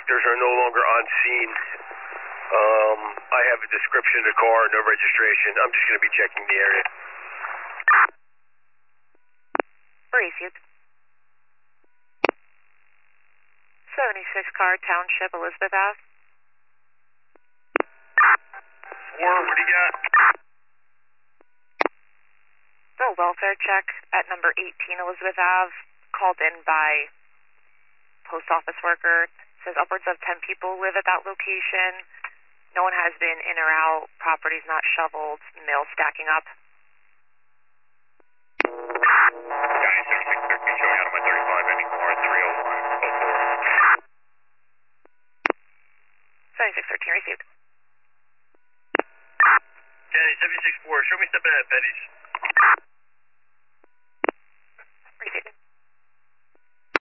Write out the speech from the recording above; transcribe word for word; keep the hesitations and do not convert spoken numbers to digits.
inspectors are no longer on scene. Um, I have a description of the car, no registration. I'm just going to be checking the area. Received. seventy-six car Township, Elizabeth Ave. Four, what do you got? The welfare check at number eighteen Elizabeth Ave, called in by post office worker. Says upwards of ten people live at that location. No one has been in or out. Property's not shoveled. Mail stacking up. County seventy-six thirteen showing out of my thirty-five ending car three oh one oh four. seventy-six thirteen received. County seventy-six four, show me step ahead, Petties.